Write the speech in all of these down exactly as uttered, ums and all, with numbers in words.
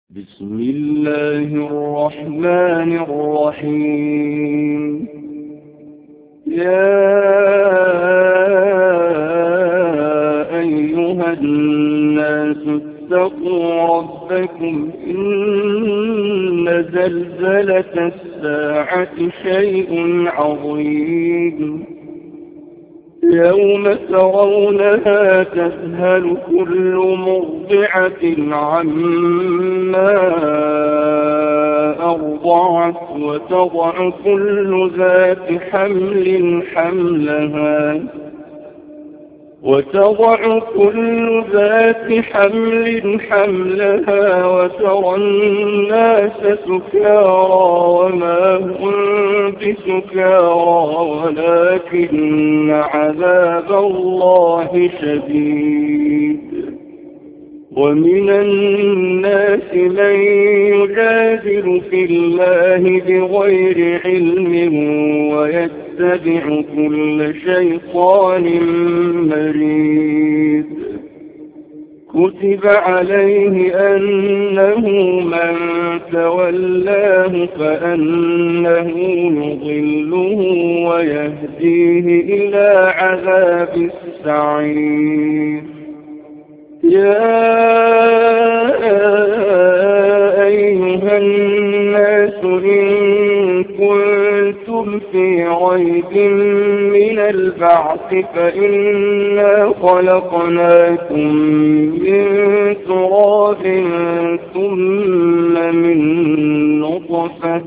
بسم الله الرحمن الرحيم. يا أيها الناس اتقوا ربكم إن زلزلة الساعة شيء عظيم يوم ترونها تذهل كل مرضعة عما أرضعت وتضع كل ذات حمل حملها وتضع كل ذات حمل حملها وترى الناس سكارى وما هم بسكارى ولكن عذاب الله شديد. ومن الناس من يجادل في الله بغير علم ويتبع كل شيطان مريد. كتب عليه أنه من تولاه فأنه يضله ويهديه إلى عذاب السعير. يا أيها الناس إن كنتم في ريب من البعث فإنا خلقناكم من تراب ثم من نطفة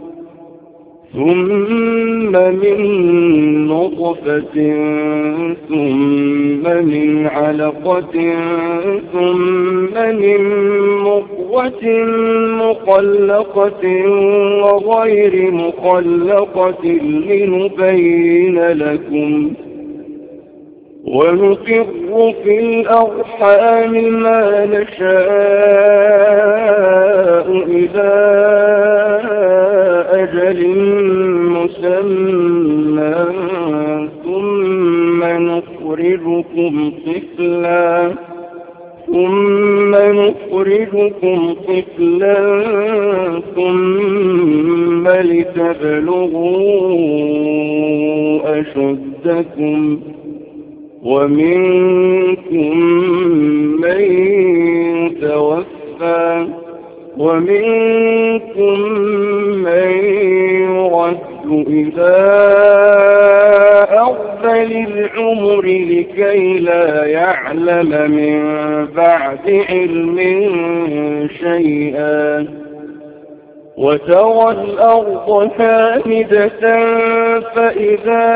ثم من نطفة ثم من علقة ثم من مضغة مخلقة وغير مخلقة لنبين لكم ونقر في الأرحام ما نشاء إلى أجل مسمى ثم نخرجكم طفلا ثم نخرجكم طفلا ثم لتبلغوا أشدكم ومنكم من يتوفى ومنكم من يرد إلى أرذل العمر لكي لا يعلم من بعد علم شيئا. وترى الأرض هامدة فإذا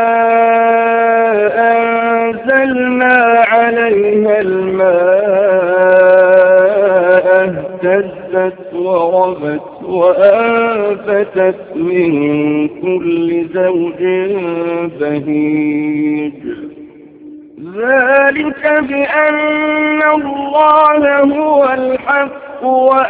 أنزلنا عليها الماء اهتزت وربت وأنبتت من كل زوج بهيج. ذلك بأن الله هو الحق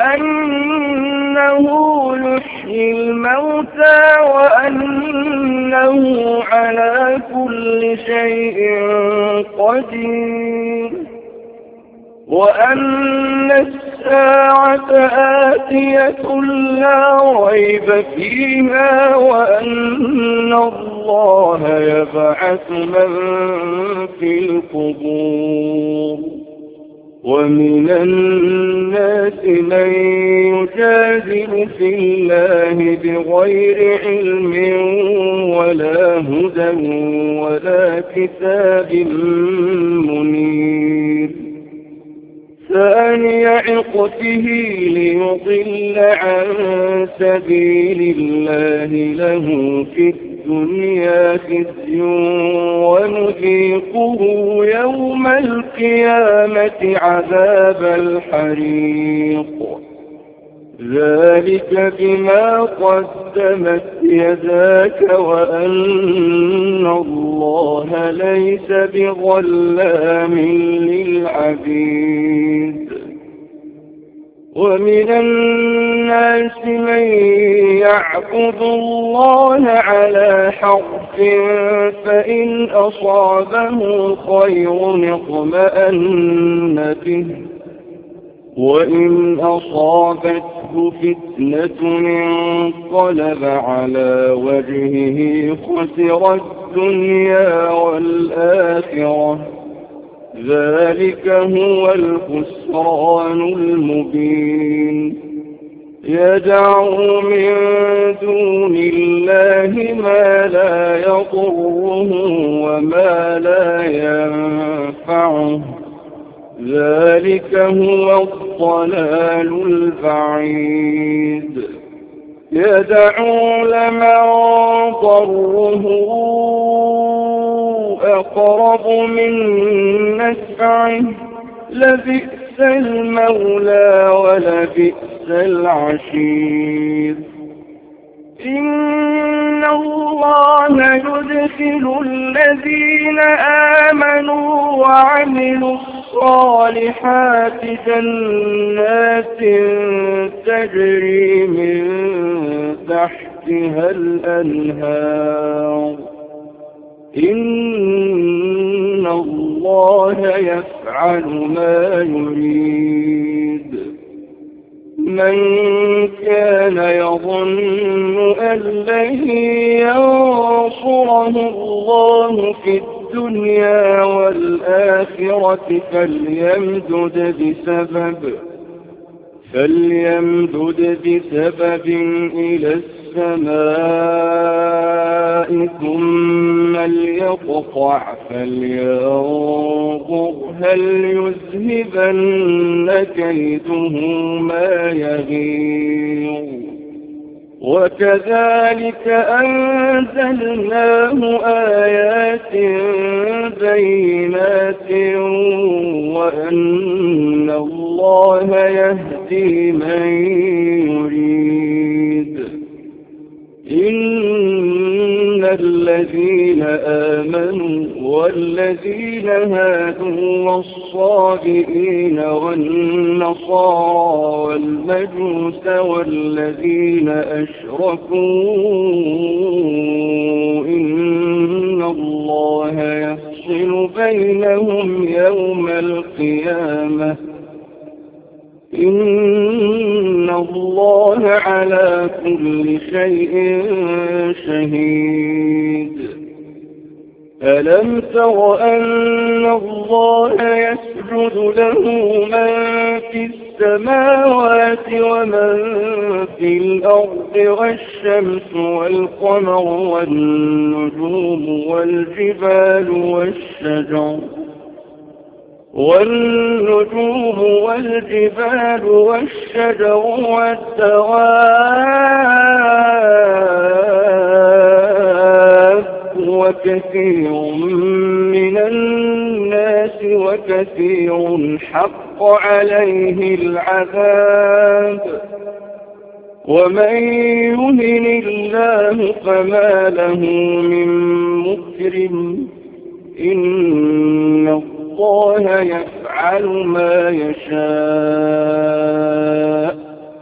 وأنه يحيي الموتى وأنه على كل شيء قدير وأن الساعة آتية لا ريب فيها وأن الله يبعث من في القبور. ومن الناس من يجادل في الله بغير علم ولا هدى ولا كتاب منير. ثاني عقته ليضل عن سبيل الله له في الدنيا خزي ونذيقه يوم القيامة عذاب الحريق. ذلك بما قدمت يداك وأن الله ليس بظلام للعبيد. ومن الناس من يعبد الله على حرف فإن أصابه خير اطمأن به وإن أصابته فتنة انقلب على وجهه خسر الدنيا والآخرة ذلك هو الخسران المبين يدعو من دون الله ما لا يضره وما لا ينفعه ذلك هو الضلال البعيد يدعو لمن ضره أقرب من نفعه لبئس المولى ولبئس العشير إن الله يدخل الذين آمنوا وعملوا الصالحات جنات تجري من تحتها الأنهار إن الله يفعل ما يريد من كان يظن أن لن ينصره الله في الدنيا والآخرة فليمدد بسبب فليمدد بسبب إلى السماء ثم ليقطع فلينظر هل يذهبن كيده ما يغيظ وكذلك أنزلناه آيات بينات وأن الله يهدي من يريد إن الذين آمنوا والذين هادوا والصابئين والنصارى والمجوس والذين أشركوا إن الله يفصل بينهم يوم القيامة إن الله على كل شيء شهيد ألم تر أن الله يسجد له من في السماوات ومن في الأرض والشمس والقمر والنجوم والجبال والشجر والنجوم والجبال والشجر والدواب وكثير من الناس وكثير حق عليه العذاب ومن يهن الله فما له من مكرم إن الله يفعل ما يشاء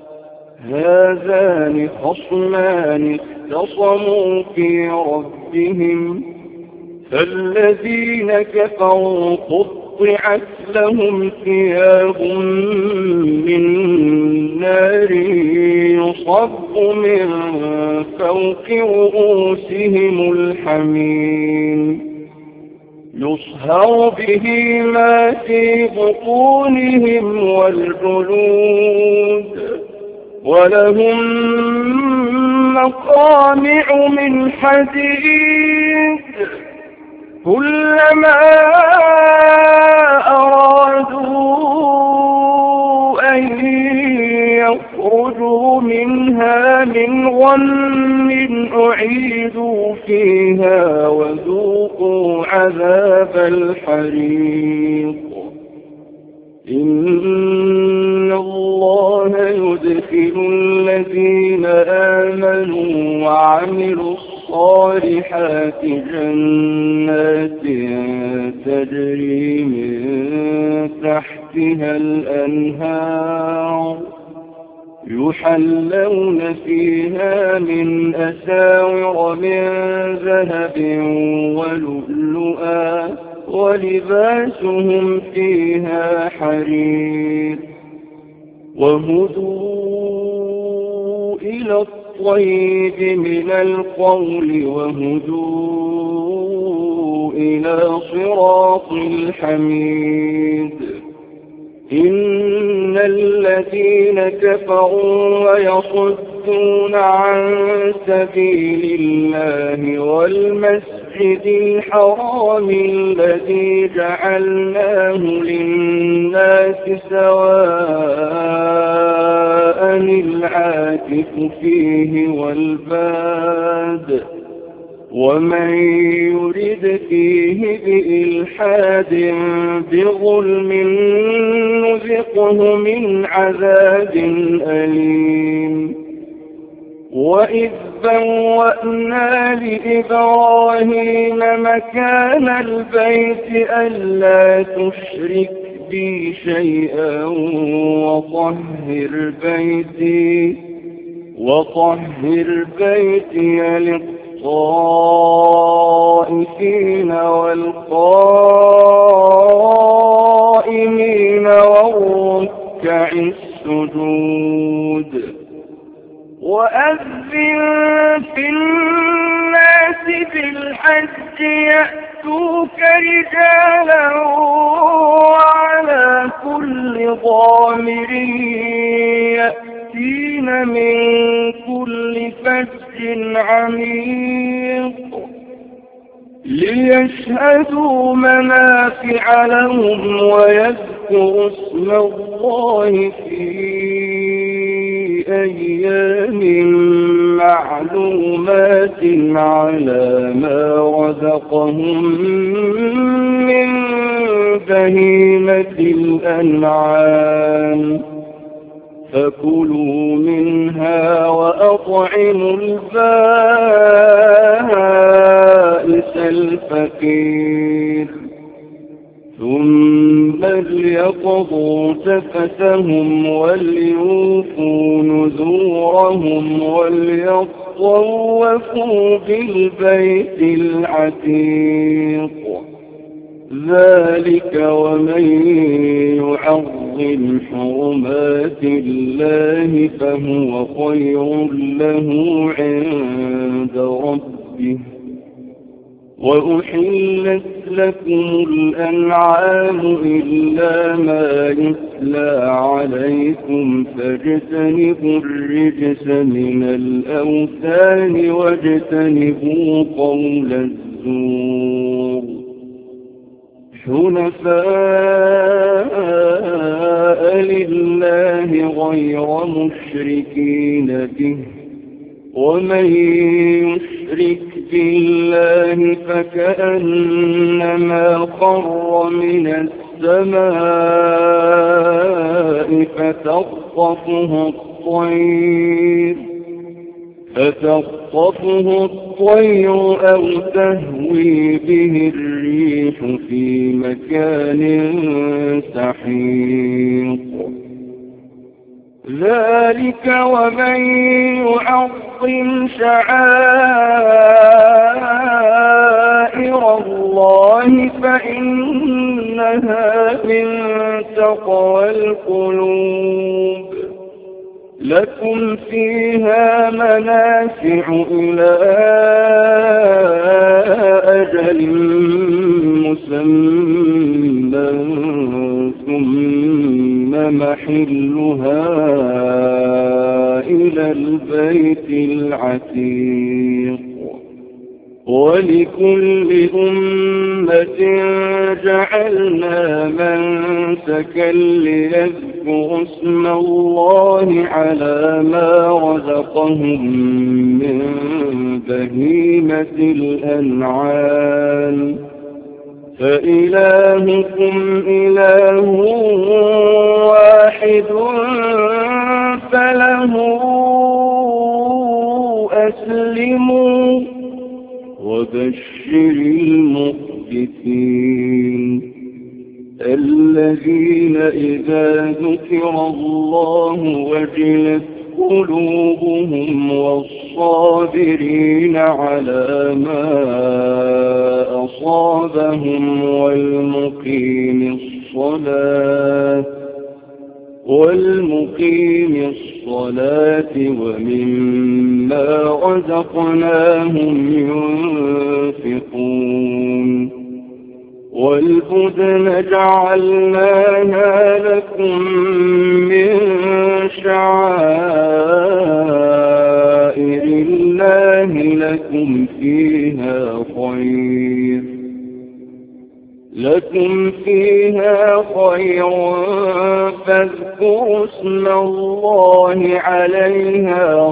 هذان خصمان اختصموا في ربهم فالذين كفروا قطعت لهم ثياب من نار يصب من فوق رؤوسهم الحميم يصهر به ما في بطونهم والجلود ولهم مقامع من حديد كلما أرادوا أن يخرجوا منها من غم أعيدوا فيها وذوقوا عذاب الحريق إن الله يدخل الذين آمنوا وعملوا الصالحات جنات تجري من تحتها الأنهار يحلون فيها من أساور من ذهب ولؤلؤا ولباسهم فيها حرير وهدوا إلى الطيب من القول وهدوا إلى صراط الحميد إن الذين كفروا ويصدون عن سبيل الله والمسجد الحرام الذي جعلناه للناس سواء العاكف فيه والباد ومن يرد فيه بإلحاد بظلم نذقه من عذاب أليم وإذ بوأنا لإبراهيم مكان البيت ألا تشرك بي شيئا وطهر بيتي وطهر بيتي للطائفين والقائمين والركع السجود وأذن في الناس بالحج يأتوك رجالا وعلى كل ضامر يأتين من كل فج عميق ليشهدوا منافع لهم ويذكروا اسم الله في أيام معلومات على ما رزقهم من بهيمة الأنعام فكلوا منها وأطعموا البائس الفقير ثم ليقضوا تفتهم وليوفوا نذورهم وليطوفوا بالبيت العتيق ذلك ومن يعظم حرمات الله فهو خير له عند ربه وأحلت لكم الأنعام إلا ما يتلى عليكم فاجتنبوا الرجس من الأوثان واجتنبوا قول الزور حنفاء لله غير مشركين به ومن يشرك بالله فكأنما خر من السماء فتخطفه الطير فتخطفه الطير أو تهوي به الريح في مكان سحيق ذلك ومن يعظم شعائر الله فإنها من تقوى القلوب لكم فيها منافع إلى أجل مسمى ثم محلها إلى البيت العتيق ولكل أمة جعلنا منسكا ليذكروا اسم الله على ما رزقهم من بهيمة الأنعام فإلهكم إله واحد فله أسلموا وبشر المخبتين الذين إذا ذكر الله وجلت قلوبهم والصابرين على ما أصابهم والمقيم الصلاة والمقيم الصلاة ومما رزقناهم ينفقون والبدن جعلناها لكم من شعائر الله لكم فيها خير لكم فيها خير فاذكروا اسم الله عليها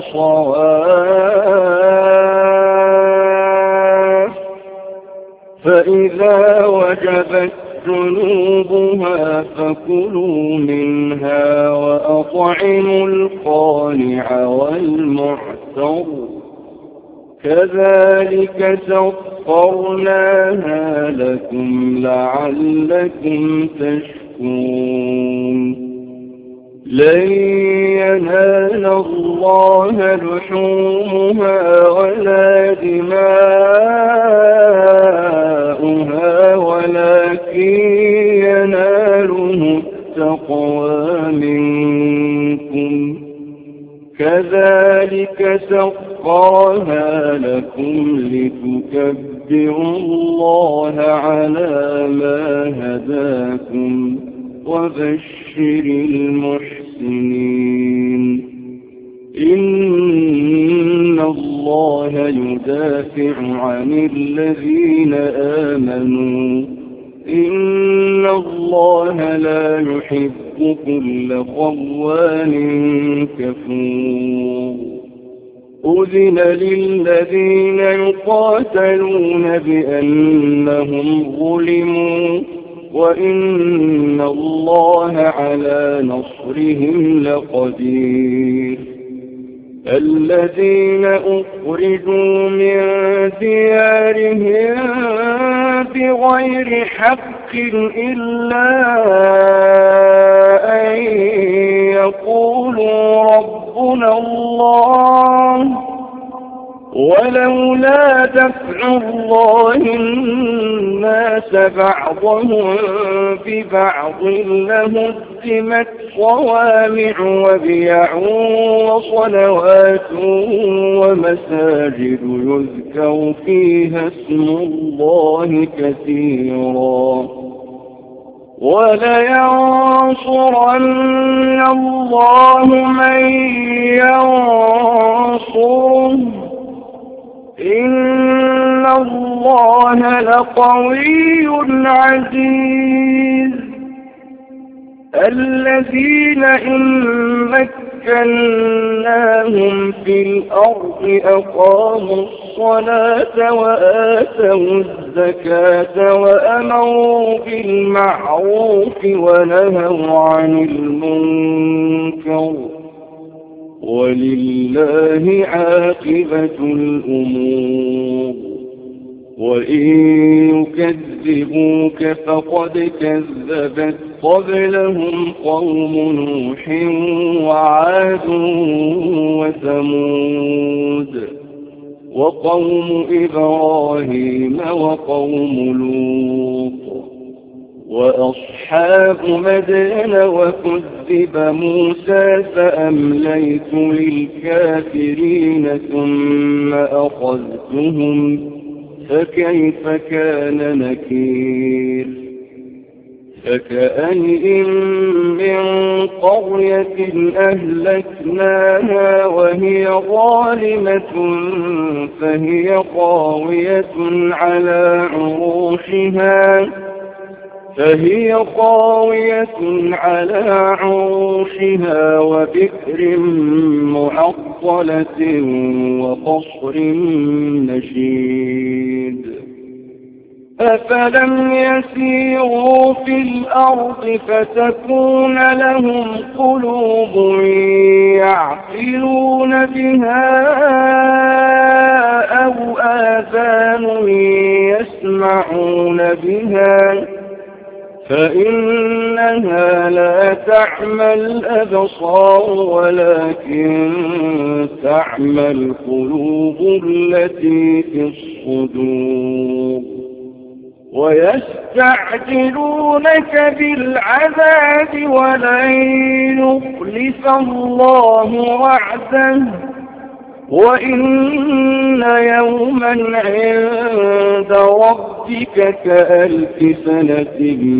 صواف فإذا وجبت جنوبها فكلوا منها وأطعموا القانع والمعتر كذلك سخرناها لكم لعلكم تشكرون لن ينال الله لحومها ولا دماؤها ولكن يناله التقوى منكم كذلك سخرها لكم لتكبروا الله على ما هداكم وبشر المحسنين إن الله يدافع عن الذين آمنوا إن الله لا يحب كل خوان كفور أذن للذين يقاتلون بأنهم ظلموا وإن الله على نصرهم لقدير الذين أخرجوا من ديارهم بغير حق إلا أن يقولوا ربنا الله ولولا دفع الله الناس بعضهم ببعض لهدمت صوامع وبيع وصلوات ومساجد يذكر فيها اسم الله كثيرا ولينصرن الله من ينصره إن الله لقوي عزيز الذين إن مكناهم في الأرض أقاموا الصلاة وآتوا الزكاة وأمروا بالمعروف ونهوا عن المنكر ولله عاقبة الأمور وإن يكذبوك فقد كذبت قبلهم قوم نوح وعاد وثمود وقوم إبراهيم وقوم لوط وأصحاب مدين وكذب موسى فأمليت للكافرين ثم أخذتهم فكيف كان نكير فكأين من قرية أهلكناها وهي ظالمة فهي خاوية على عروشها فهي خاوية على عروشها وبئر معطلة وقصر مشيد أفلم يسيروا في الأرض فتكون لهم قلوب يعقلون بها أو آذان يسمعون بها فإنها لا تعمى الأبصار ولكن تعمى القلوب التي في الصدور ويستعجلونك بالعذاب ولن يخلف الله وعده وإن يوما عند ربك كألف سنة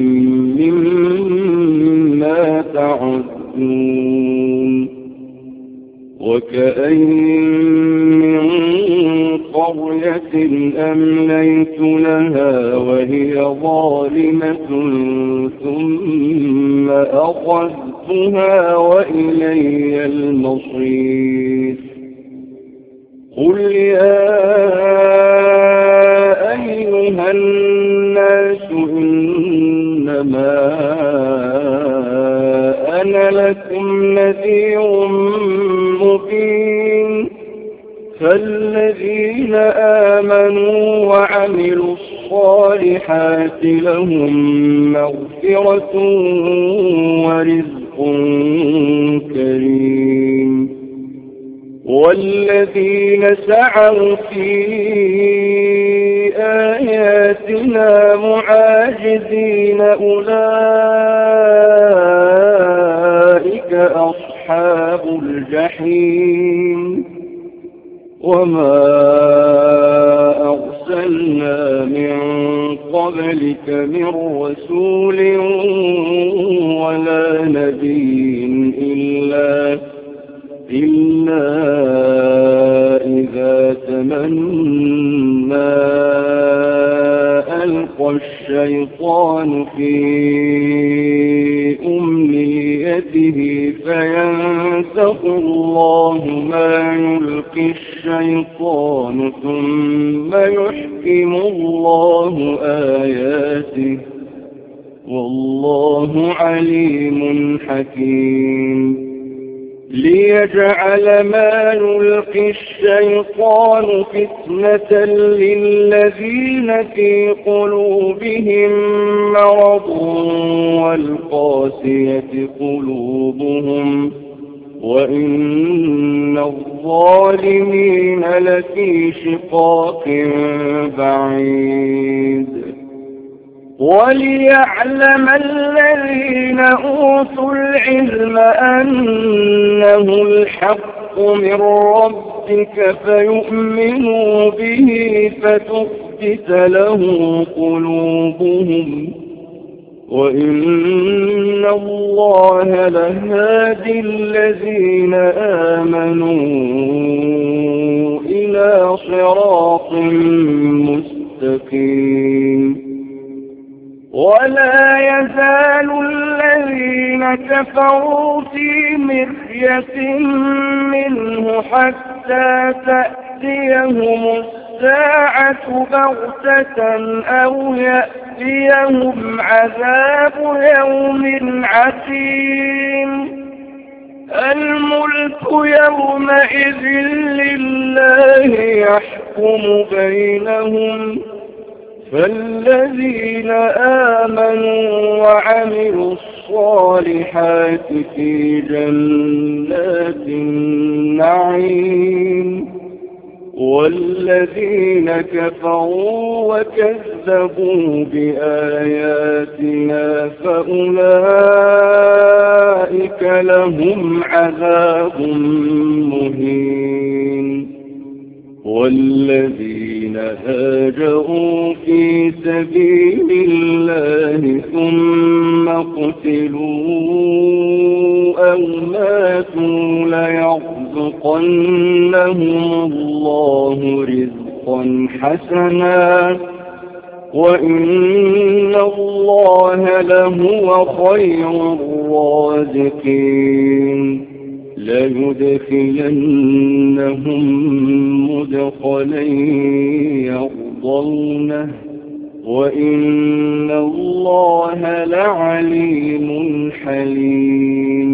مما تعدون وكأين من قرية أمليت لها وهي ظالمة ثم أخذتها وإلي المصير قل يا أيها الناس إنما أنا لكم نذير مبين فالذين آمنوا وعملوا الصالحات لهم مغفرة ورزق كريم والذين سعوا في آياتنا معاجزين أولئك أصحاب الجحيم وما أرسلنا من قبلك من رسول ولا نبي إلا إلا إذا تمنى ألقى الشيطان في أمنيته فينسخ الله ما يلقي الشيطان ثم يحكم الله آياته والله عليم حكيم ليجعل ما يلقي الشيطان فتنة للذين في قلوبهم مرض والقاسية قلوبهم وإن الظالمين لفي شقاق بعيد وليعلم الذين أوتوا العلم أنه الحق من ربك فيؤمنوا به فتخبت له قلوبهم وإن الله لهادي الذين آمنوا إلى صراط مستقيم ولا يزال الذين كفروا في مرية منه حتى تأتيهم الساعة بغتة أو يأتيهم عذاب يوم عسير الملك يومئذ لله يحكم بينهم فالذين آمنوا وعملوا الصالحات في جنات النعيم والذين كفروا وكذبوا بآياتنا فأولئك لهم عذاب مهين والذين هاجروا في سبيل الله ثم قتلوا أو ماتوا ليرزقنهم الله رزقا حسنا وإن الله لهو خير الرازقين ليدخلنهم مدخلا يرضونه وإن الله لعليم حليم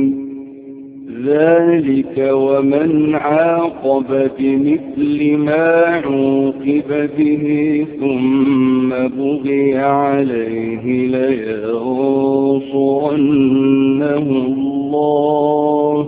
ذلك ومن عاقب بمثل ما عوقب به ثم بغي عليه لينصرنه الله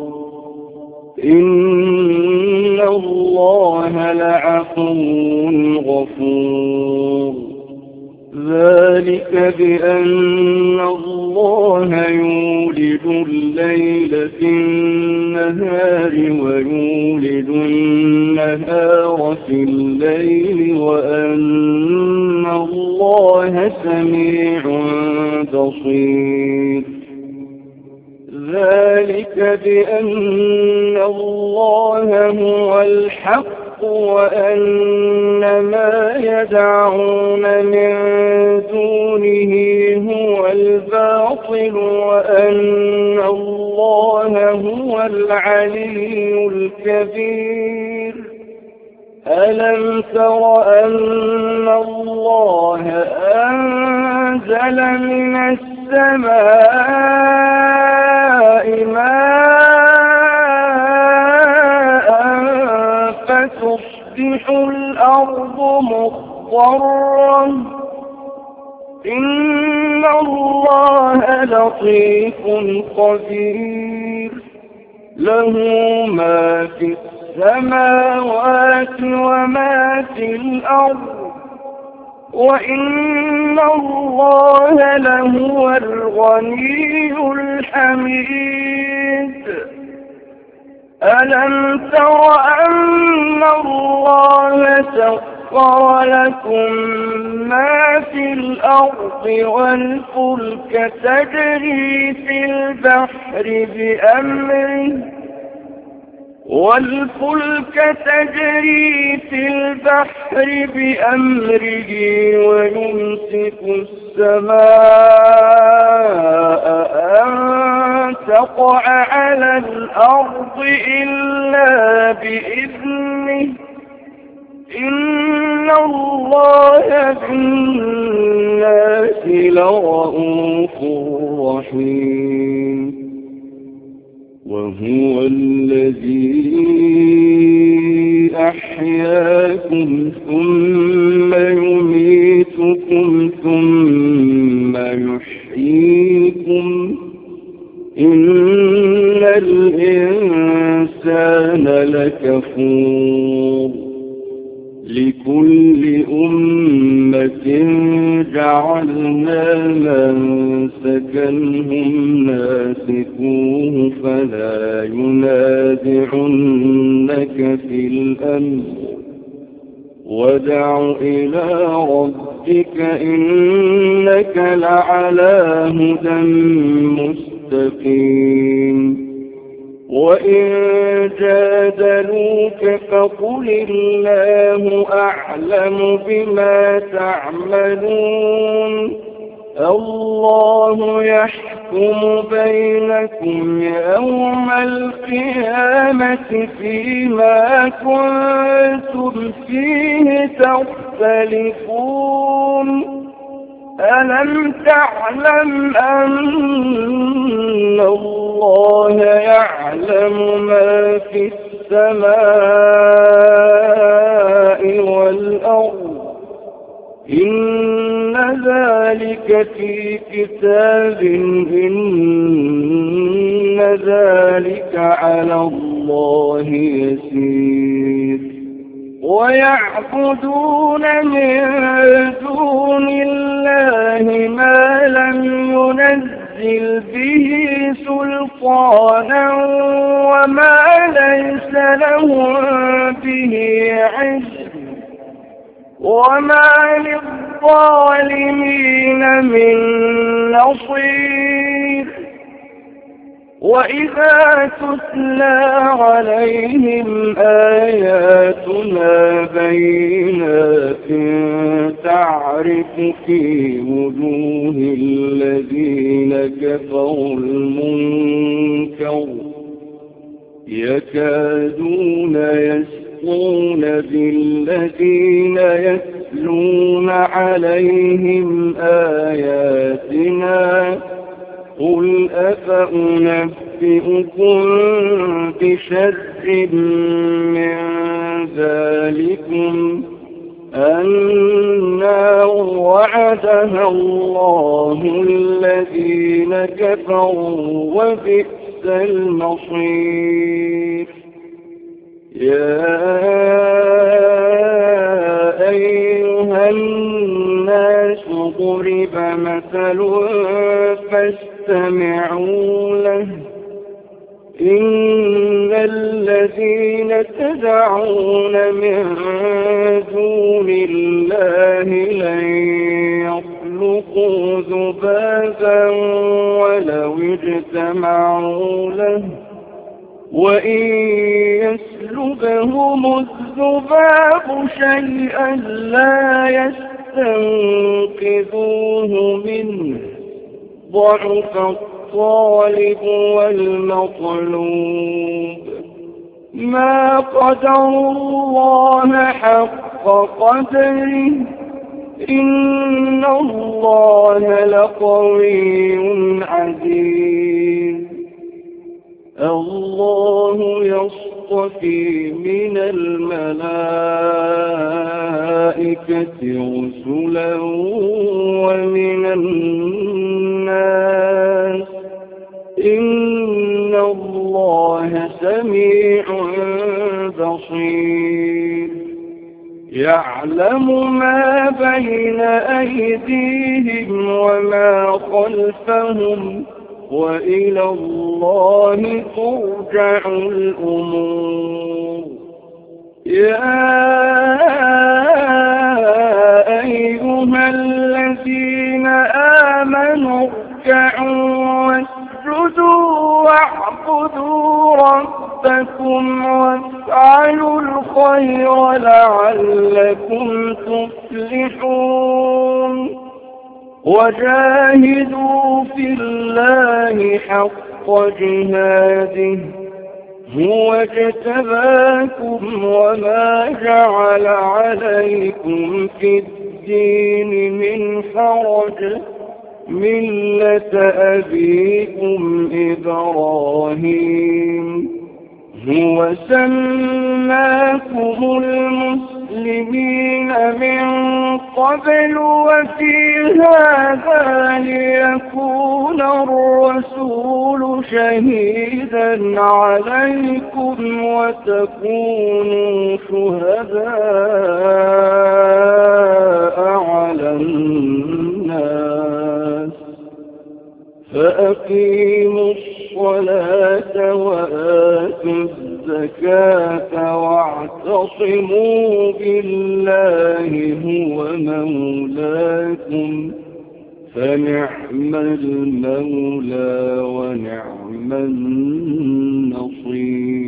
إن الله لعفو غفور ذلك بأن الله يولد الليل في النهار ويولد النهار في الليل وأن الله سميع بصير ذلك بأن الله هو الحق وأن ما يدعون من دونه هو الباطل وأن الله هو العلي الكبير ألم تر أن الله أنزل من السماء ماء فتصبح الأرض مخضرة إن الله لطيف خبير له ما في السماوات وما في الأرض وإن الله لهو الغني الحميد ألم تر أن الله سخر لكم ما في الأرض والفلك تجري في البحر بأمره والفلك تجري في البحر بأمره ويمسك السماء أن تقع على الأرض إلا بإذنه إن الله بالناس لرءوف رحيم وهو الذي أحياكم ثم يميتكم ثم يحييكم إن الإنسان لكفور لكل أمة جعلنا منسكا هم ناسكوه فلا ينازعنك في الأمر وادع إلى ربك إنك لعلى هدى مستقيم وإن جادلوك فقل الله أعلم بما تعملون الله يحكم بينكم يوم القيامة فيما كنتم فيه تختلفون ألم تعلم أن الله يعلم ما في السماء والأرض إن ذلك في كتاب إن ذلك على الله يسير ويعبدون من دون الله ما لم ينزل به سلطانا وما ليس لهم به علم وما للظالمين من نصير وإذا تتلى عليهم آياتنا بينات تعرف في وجوه الذين كفروا المنكر يكادون يسقون بالذين يتلون عليهم آياتنا قل أفأنبئكم بشر من ذلكم النار وعدها الله الذين كفروا وبئس المصير يا أيها الناس ضرب مثل فاستمعوا له إن الذين تدعون من دون الله لن يخلقوا ذبابا ولو اجتمعوا له وإن يسلبهم الذباب شيئا لا يستنقذوه منه ضعف الطالب والمطلوب ما قدروا الله حق قدره إن الله لقوي عزيز الله يصطفي من الملائكة رسلا ومن الناس إن الله سميع بصير يعلم ما بين أيديهم وما خلفهم وإلى الله ترجع الأمور يا أيها الذين آمنوا اركعوا واسجدوا واعبدوا ربكم وافعلوا الخير لعلكم تفلحون وجاهدوا في الله حق جهاده هو اجتباكم وما جعل عليكم في الدين من حرج ملة أبيكم إبراهيم هو سماكم المسلمين من قبل وفي هذا ليكون الرسول شهيدا عليكم وتكونوا شهداء على الناس فأقيموا الصلاة وآتوا الزكاة واعتصموا بالله هو مولاكم فنعم المولى ونعم النصير